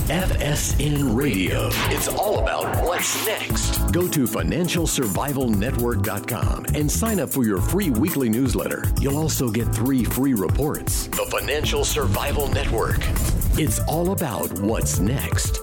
FSN Radio. It's all about what's next. Go to financialsurvivalnetwork.com and sign up for your free weekly newsletter. You'll also get 3 free reports. The Financial Survival Network. It's all about what's next.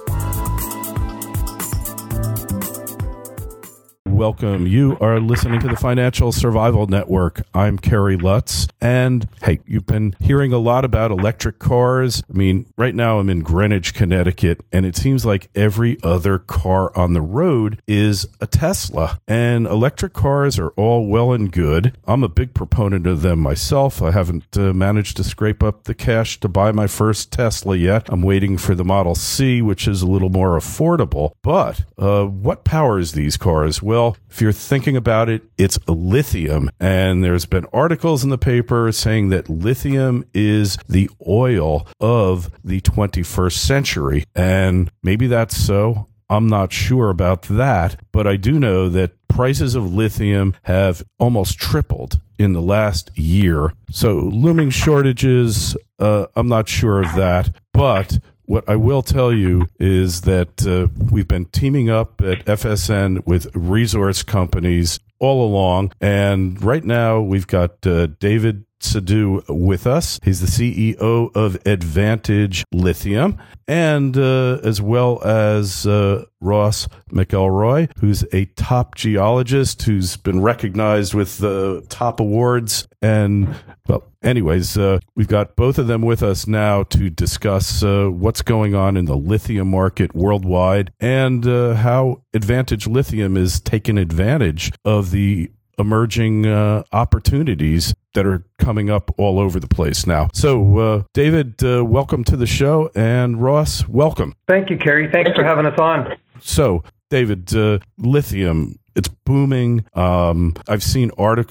Welcome. You are listening to the Financial Survival Network. I'm Kerry Lutz. And hey, you've been hearing a lot about electric cars. I mean, right now I'm in Greenwich, Connecticut, and it seems like every other car on the road is a Tesla. And electric cars are all well and good. I'm a big proponent of them myself. I haven't managed to scrape up the cash to buy my first Tesla yet. I'm waiting for the Model C, which is a little more affordable. But what powers these cars? Well, if you're thinking about it, it's lithium. And there's been articles in the paper saying that lithium is the oil of the 21st century. And maybe that's so. I'm not sure about that. But I do know that prices of lithium have almost tripled in the last year. So looming shortages, I'm not sure of that. But what I will tell you is that we've been teaming up at FSN with resource companies all along. And right now we've got David Sadhu with us. He's the CEO of Advantage Lithium, and as well as Ross McElroy, who's a top geologist who's been recognized with top awards. And, well, anyways, we've got both of them with us now to discuss what's going on in the lithium market worldwide and how Advantage Lithium is taking advantage of the emerging opportunities that are coming up all over the place now. So, David, welcome to the show, and Ross, welcome. Thank you, Kerry. Thanks for having us on. So, David, lithium, it's booming. I've seen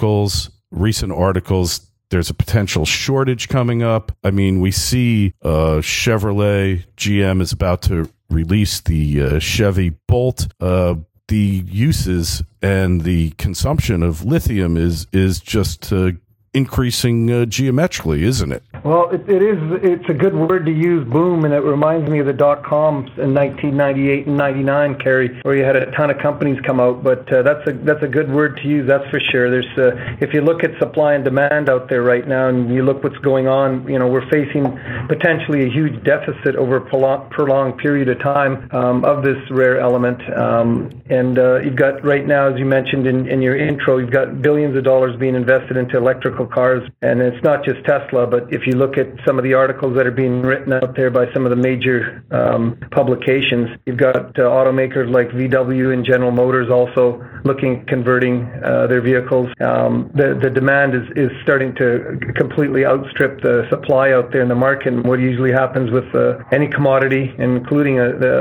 recent articles. There's a potential shortage coming up. I mean, we see Chevrolet, GM is about to release the Chevy Bolt. The uses and the consumption of lithium is just increasing geometrically, isn't it? Well, it is. It's a good word to use, boom, and it reminds me of the dot-coms in 1998 and 99, Kerry, where you had a ton of companies come out. But that's a good word to use, that's for sure. There's if you look at supply and demand out there right now, and you look what's going on, we're facing potentially a huge deficit over a prolonged period of time of this rare element. And you've got right now, as you mentioned in your intro, you've got billions of dollars being invested into electrical cars, and it's not just Tesla, but if you look at some of the articles that are being written out there by some of the major publications, you've got automakers like VW and General Motors also looking at converting their vehicles. The demand is starting to completely outstrip the supply out there in the market. And what usually happens with any commodity, including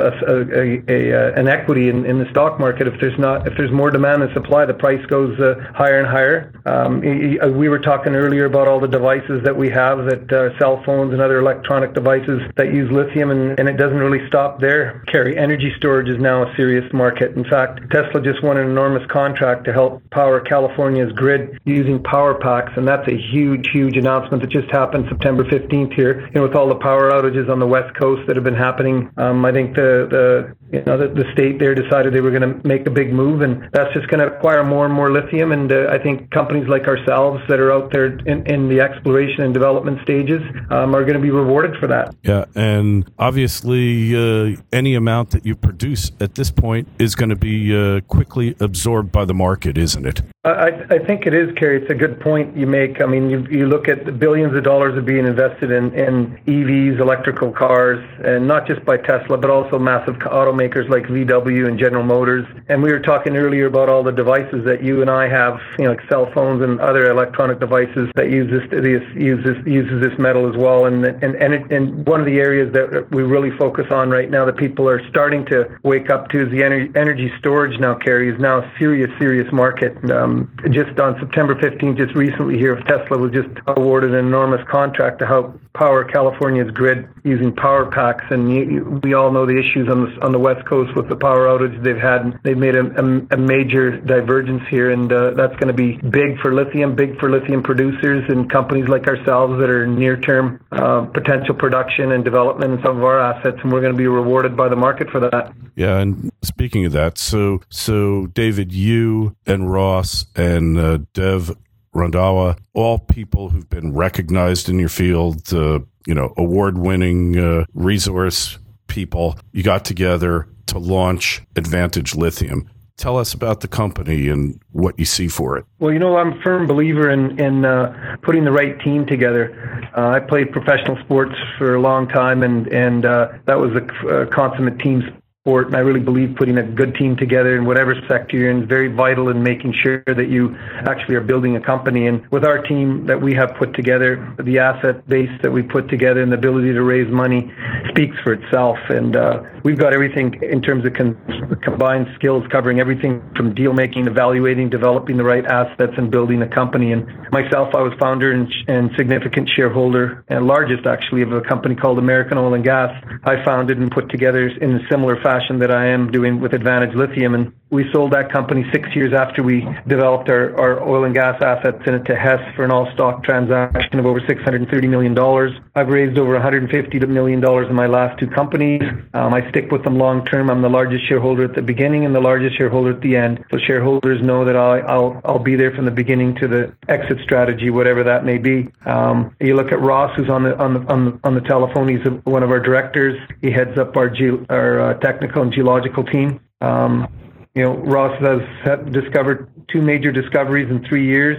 an equity in the stock market, if there's more demand than supply, the price goes higher and higher. We were talking earlier about all the devices that we have, that cell phones and other electronic devices that use lithium, and it doesn't really stop there, Kerry. Energy storage is now a serious market. In fact, Tesla just won an enormous contract to help power California's grid using power packs, and that's a huge, huge announcement that just happened September 15th here. With all the power outages on the West Coast that have been happening, I think the state there decided they were going to make a big move, and that's just going to require more and more lithium. And I think companies like ourselves that are out there in the exploration and development stages are going to be rewarded for that. Yeah, and obviously any amount that you produce at this point is going to be quickly absorbed by the market, isn't it? I think it is, Kerry. It's a good point you make. I mean, you look at the billions of dollars are being invested in EVs, electrical cars, and not just by Tesla, but also massive automakers like VW and General Motors. And we were talking earlier about all the devices that you and I have, like cell phones and other electronic devices that uses this metal as well. And one of the areas that we really focus on right now that people are starting to wake up to is the energy storage now, Kerry, is now a serious market. Just on September 15th, just recently here, Tesla was just awarded an enormous contract to help power California's grid using power packs, and we all know the issues on the West Coast with the power outage they've had. They've made a major divergence here, and that's going to be big for lithium producers and companies like ourselves that are near-term potential production and development in some of our assets, and we're going to be rewarded by the market for that. Yeah, and speaking of that, so David, you and Ross and Dev Randhawa, all people who've been recognized in your field, award-winning resource people, you got together to launch Advantage Lithium. Tell us about the company and what you see for it. Well, I'm a firm believer in putting the right team together. I played professional sports for a long time, and that was a consummate team sport, and I really believe putting a good team together in whatever sector you're in is very vital in making sure that you actually are building a company. And with our team that we have put together, the asset base that we put together and the ability to raise money speaks for itself. And we've got everything in terms of combined skills, covering everything from deal making, evaluating, developing the right assets, and building a company. And myself, I was founder and significant shareholder, and largest actually, of a company called American Oil and Gas. I founded and put together in a similar fashion that I am doing with Advantage Lithium, and we sold that company 6 years after we developed our oil and gas assets in it to Hess for an all-stock transaction of over $630 million. I've raised over $150 million in my last two companies. I stick with them long-term. I'm the largest shareholder at the beginning and the largest shareholder at the end. So shareholders know that I'll be there from the beginning to the exit strategy, whatever that may be. You look at Ross, who's on the telephone. He's one of our directors. He heads up our technical and geological team. Ross has discovered two major discoveries in 3 years.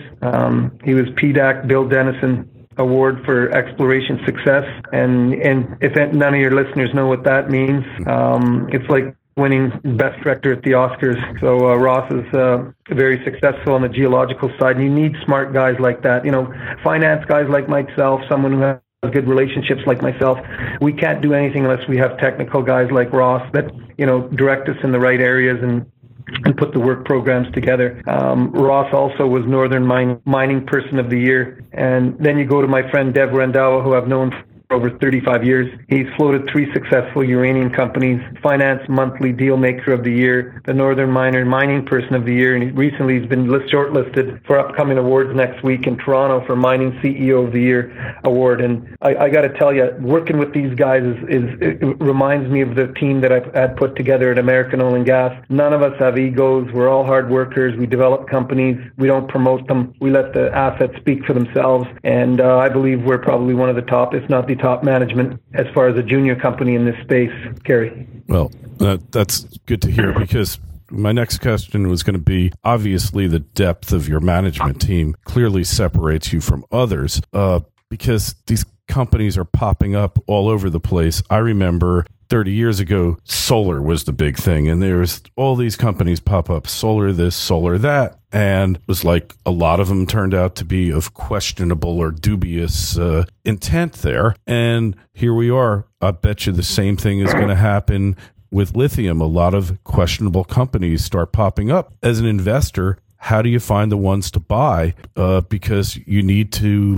He was PDAC, Bill Dennison Award for Exploration Success. And if none of your listeners know what that means, it's like winning Best Director at the Oscars. So Ross is very successful on the geological side. And you need smart guys like that. Finance guys like myself, someone who has good relationships like myself. We can't do anything unless we have technical guys like Ross that, direct us in the right areas and put the work programs together. Ross also was Northern Mining Person of the Year. And then you go to my friend Dev Randhawa, who I've known for over 35 years. He's floated 3 successful uranium companies, Finance Monthly Deal Maker of the Year, the Northern Mining Person of the Year, and recently he's been shortlisted for upcoming awards next week in Toronto for Mining CEO of the Year award. And I got to tell you, working with these guys it reminds me of the team that I've had put together at American Oil and Gas. None of us have egos. We're all hard workers. We develop companies. We don't promote them. We let the assets speak for themselves. And I believe we're probably one of the top, if not the top management as far as a junior company in this space, Kerry. Well, that's good to hear, because my next question was going to be, obviously the depth of your management team clearly separates you from others, because these companies are popping up all over the place. I remember 30 years ago, solar was the big thing, and there's all these companies pop up, solar this, solar that, and it was like a lot of them turned out to be of questionable or dubious intent there. And here we are. I bet you the same thing is going to happen with lithium. A lot of questionable companies start popping up. As an investor, how do you find the ones to buy? Because you need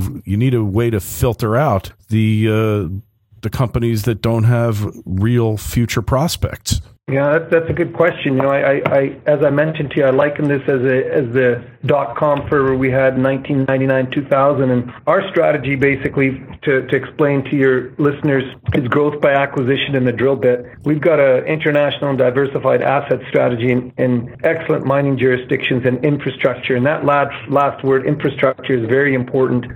a way to filter out the companies that don't have real future prospects. Yeah, that's a good question. I as I mentioned to you, I liken this as the .com fervor we had in 1999, 2000, and our strategy, basically, to explain to your listeners, is growth by acquisition in the drill bit. We've got an international and diversified asset strategy in excellent mining jurisdictions and infrastructure, and that last word, infrastructure, is very important.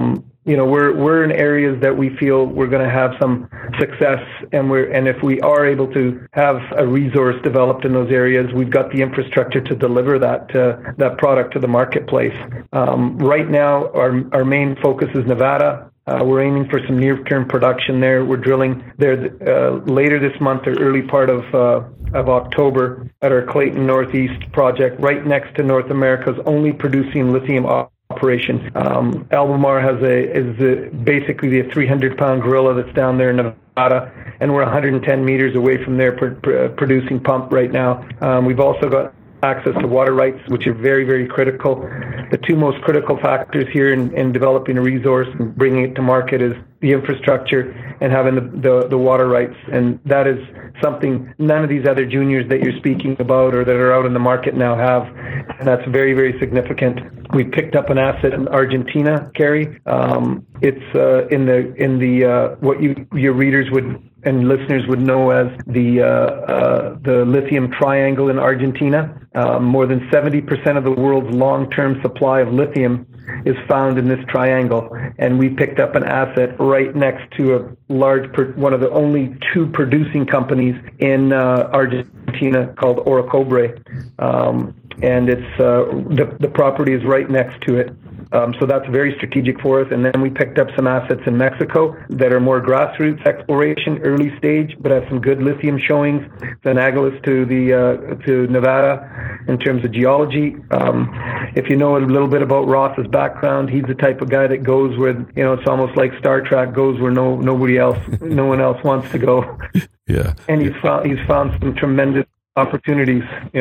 We're in areas that we feel we're going to have some success, and if we are able to have a resource developed in those areas, we've got the infrastructure to deliver that product to the marketplace. Right now, our main focus is Nevada. We're aiming for some near-term production there. We're drilling there later this month or early part of October at our Clayton Northeast project, right next to North America's only producing lithium operation. Albemarle is basically the 300-pound gorilla that's down there in Nevada, and we're 110 meters away from their producing pump right now. We've also got access to water rights, which are very, very critical. The two most critical factors here in developing a resource and bringing it to market is the infrastructure and having the water rights. And that is something none of these other juniors that you're speaking about or that are out in the market now have. And that's very, very significant. We picked up an asset in Argentina, Kerry. It's in the what your readers would and listeners would know as the lithium triangle in Argentina. More than 70% of the world's long-term supply of lithium is found in this triangle, and we picked up an asset right next to one of the only two producing companies in Argentina called Orocobre, and it's the property is right next to it. So that's very strategic for us. And then we picked up some assets in Mexico that are more grassroots exploration, early stage, but have some good lithium showings. Analogous to Nevada in terms of geology. If you know a little bit about Ross's background, he's the type of guy that goes where, it's almost like Star Trek, goes where no one else wants to go. Yeah. And he's found some tremendous opportunities,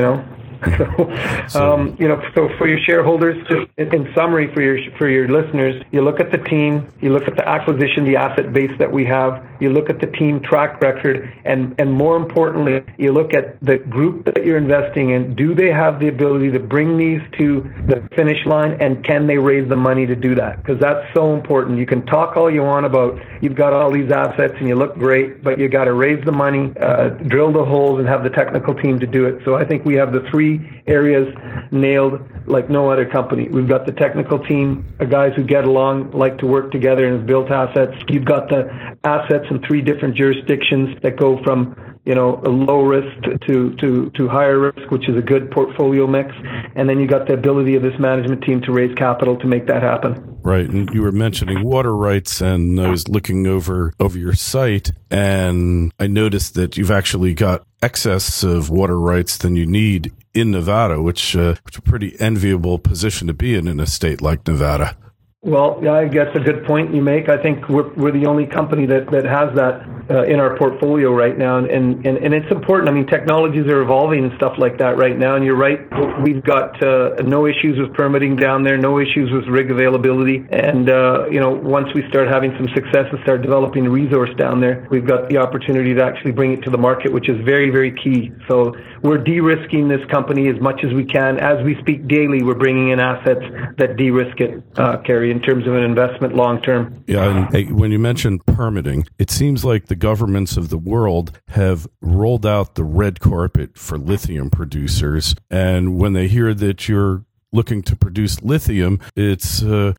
So for your shareholders, just in summary for your listeners, you look at the team, you look at the acquisition, the asset base that we have, you look at the team track record, and more importantly, you look at the group that you're investing in. Do they have the ability to bring these to the finish line, and can they raise the money to do that? Because that's so important. You can talk all you want about you've got all these assets and you look great, but you got to raise the money, drill the holes, and have the technical team to do it. So I think we have the three areas nailed like no other company. We've got the technical team, guys who get along, like to work together, and have built assets. You've got the assets in three different jurisdictions that go from a low risk to higher risk, which is a good portfolio mix. And then you got the ability of this management team to raise capital to make that happen. Right. And you were mentioning water rights, and I was looking over your site, and I noticed that you've actually got excess of water rights than you need in Nevada, which is a pretty enviable position to be in a state like Nevada. Well, yeah, I guess a good point you make. I think we're the only company that has that in our portfolio right now, and it's important. I mean, technologies are evolving and stuff like that right now, and you're right. We've got no issues with permitting down there, no issues with rig availability, and once we start having some success and start developing a resource down there, we've got the opportunity to actually bring it to the market, which is very, very key. So we're de-risking this company as much as we can. As we speak daily, we're bringing in assets that de-risk it, Kerry, in terms of an investment long term. Yeah, and when you mentioned permitting, it seems like the governments of the world have rolled out the red carpet for lithium producers, and when they hear that you're looking to produce lithium, it's,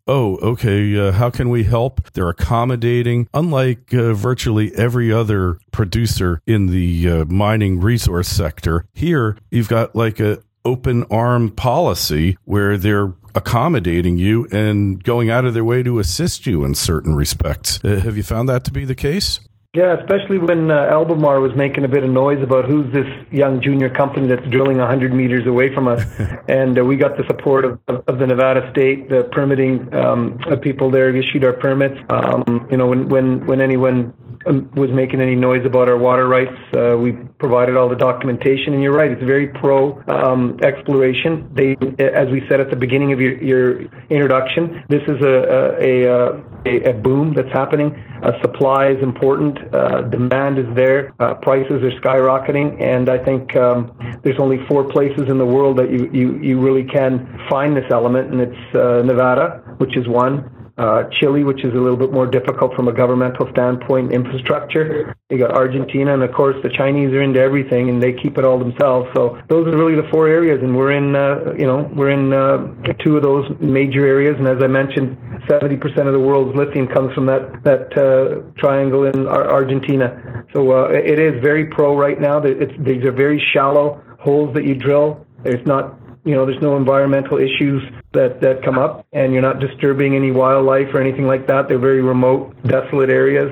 how can we help? They're accommodating. Unlike virtually every other producer in the mining resource sector, here you've got like a open arm policy where they're accommodating you and going out of their way to assist you in certain respects. Have you found that to be the case? Yeah, especially when Albemarle was making a bit of noise about who's this young junior company that's drilling 100 meters away from us. And we got the support of the Nevada State, the permitting people there issued our permits. When anyone was making any noise about our water rights, we provided all the documentation. And you're right, it's very pro exploration. As we said at the beginning of your introduction, this is a boom that's happening. Supply is important. Demand is there. Prices are skyrocketing, and I think there's only 4 places in the world that you really can find this element, and it's Nevada, which is one. Chile, which is a little bit more difficult from a governmental standpoint, infrastructure. You got Argentina, and of course the Chinese are into everything, and they keep it all themselves. So those are really the 4 areas, and we're in 2 of those major areas. And as I mentioned, 70% of the world's lithium comes from that triangle in Argentina. So it is very pro right now. These are very shallow holes that you drill. There's no environmental issues that come up, and you're not disturbing any wildlife or anything like that. They're very remote, desolate areas,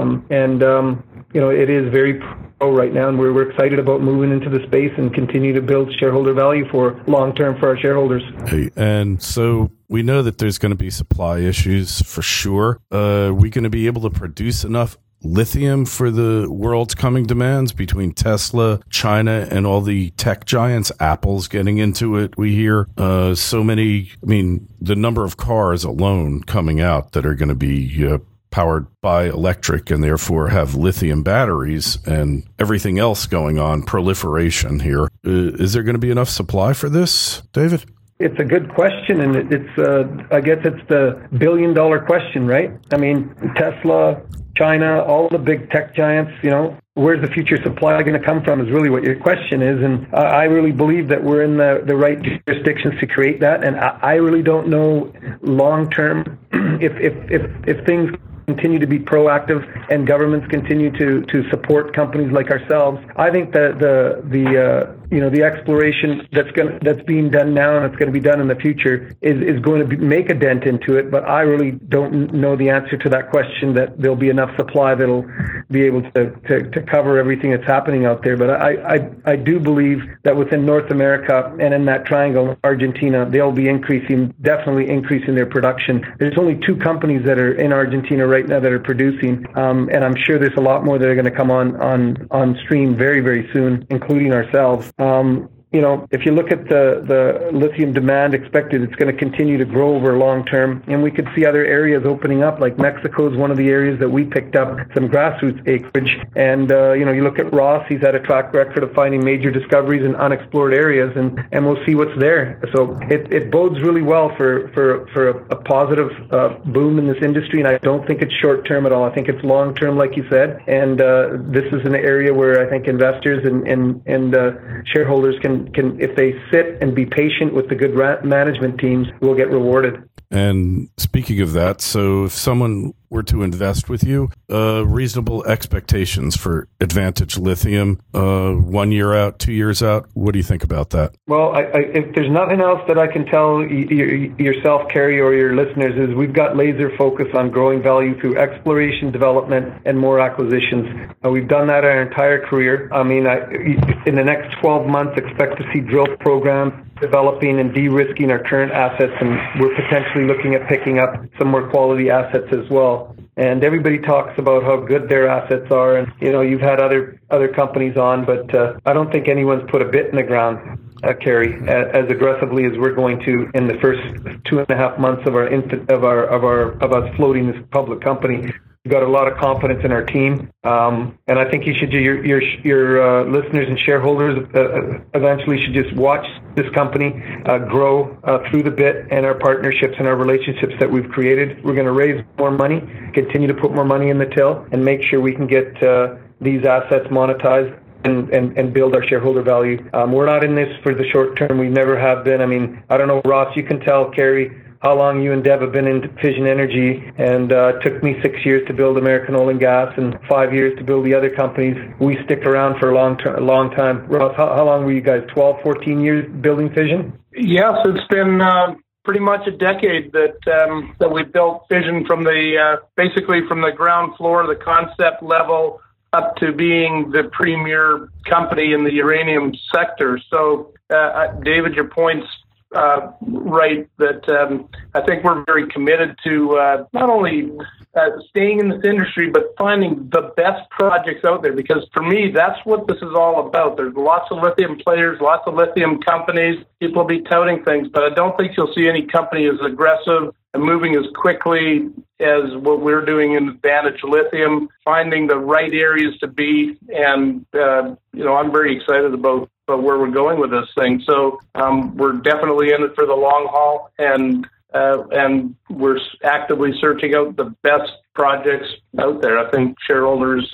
it is very pro right now, and we're excited about moving into the space and continue to build shareholder value for long term for our shareholders. Okay. And so we know that there's going to be supply issues for sure. Are we going to be able to produce enough lithium for the world's coming demands between Tesla, China, and all the tech giants? Apple's getting into it. We hear so many. I mean, the number of cars alone coming out that are going to be powered by electric and therefore have lithium batteries and everything else going on, proliferation here. Is there going to be enough supply for this, David? It's a good question, and it's I guess it's the billion-dollar question, right? I mean, Tesla, China, all the big tech giants, where's the future supply going to come from is really what your question is. And I really believe that we're in the right jurisdictions to create that. And I really don't know long-term if things continue to be proactive and governments continue to support companies like ourselves. I think that the exploration that's being done now and it's going to be done in the future is going to make a dent into it. But I really don't know the answer to that question, that there'll be enough supply that'll be able to cover everything that's happening out there. But I do believe that within North America and in that triangle, Argentina, they'll be definitely increasing their production. There's only 2 companies that are in Argentina right now that are producing, and I'm sure there's a lot more that are going to come on stream very, very soon, including ourselves. If you look at the lithium demand expected, it's going to continue to grow over long term, and we could see other areas opening up. Like Mexico is one of the areas that we picked up some grassroots acreage, and you look at Ross, he's had a track record of finding major discoveries in unexplored areas, and we'll see what's there. So it bodes really well for a positive boom in this industry, and I don't think it's short term at all. I think it's long term, like you said, and this is an area where I think investors and shareholders can, if they sit and be patient with the good management teams, will get rewarded. And speaking of that, so if someone were to invest with you, reasonable expectations for Advantage Lithium, 1 year out, 2 years out, what do you think about that? Well, if there's nothing else that I can tell yourself, Kerry, or your listeners, is we've got laser focus on growing value through exploration, development, and more acquisitions. We've done that our entire career. I mean, in the next 12 months, expect to see drill programs developing and de-risking our current assets, and we're potentially looking at picking up some more quality assets as well. And everybody talks about how good their assets are, and you've had other companies on, but I don't think anyone's put a bit in the ground, Kerry, as aggressively as we're going to in the first 2.5 months of us floating this public company. We've got a lot of confidence in our team, and I think you should, your listeners and shareholders eventually should just watch this company grow through the bit, and our partnerships and our relationships that we've created. We're going to raise more money, continue to put more money in the till, and make sure we can get these assets monetized and build our shareholder value. We're not in this for the short term. We never have been. I mean, I don't know, Ross, you can tell Kerry how long you and Deb have been in fission energy, and it took me 6 years to build American Oil and Gas and 5 years to build the other companies. We stick around for a long time. Ross, how long were you guys, 12, 14 years building fission? Yes, it's been pretty much a decade that we built fission from basically from the ground floor, the concept level, up to being the premier company in the uranium sector. So, David, your point's right, that I think we're very committed to not only staying in this industry, but finding the best projects out there, because for me, that's what this is all about. There's lots of lithium players, lots of lithium companies. People will be touting things, but I don't think you'll see any company as aggressive and moving as quickly as what we're doing in Advantage Lithium, finding the right areas to be. And, I'm very excited about where we're going with this thing. So we're definitely in it for the long haul, and we're actively searching out the best projects out there. I think shareholders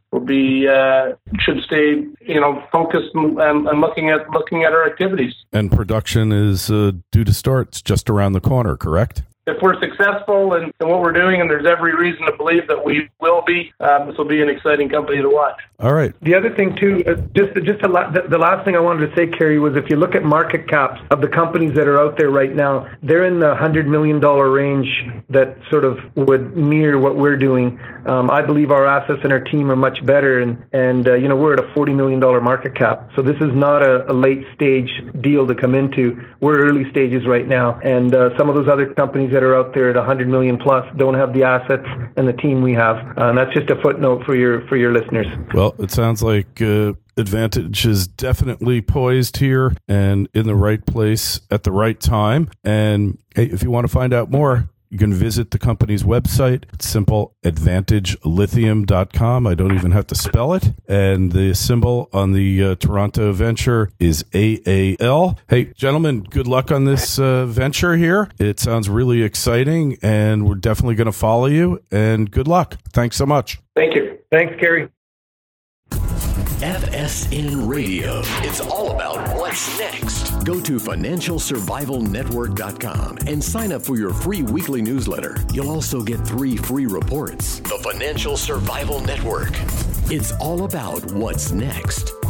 should stay, focused and looking at our activities. And production is due to start. It's just around the corner, correct? If we're successful in what we're doing, and there's every reason to believe that we will be, this will be an exciting company to watch. All right. The other thing, too, the last thing I wanted to say, Kerry, was if you look at market caps of the companies that are out there right now, they're in the $100 million range that sort of would mirror what we're doing. I believe our assets and our team are much better, and we're at a $40 million market cap. So this is not a late stage deal to come into. We're early stages right now, and some of those other companies that are out there at 100 million plus don't have the assets and the team we have. And that's just a footnote for your listeners. Well, it sounds like Advantage is definitely poised here and in the right place at the right time. And hey, if you want to find out more, you can visit the company's website. It's simple, advantagelithium.com. I don't even have to spell it. And the symbol on the Toronto venture is AAL. Hey, gentlemen, good luck on this venture here. It sounds really exciting, and we're definitely going to follow you. And good luck. Thanks so much. Thank you. Thanks, Kerry. FSN Radio. It's all about what's next. Go to financialsurvivalnetwork.com and sign up for your free weekly newsletter. You'll also get 3 free reports. The Financial Survival Network. It's all about what's next.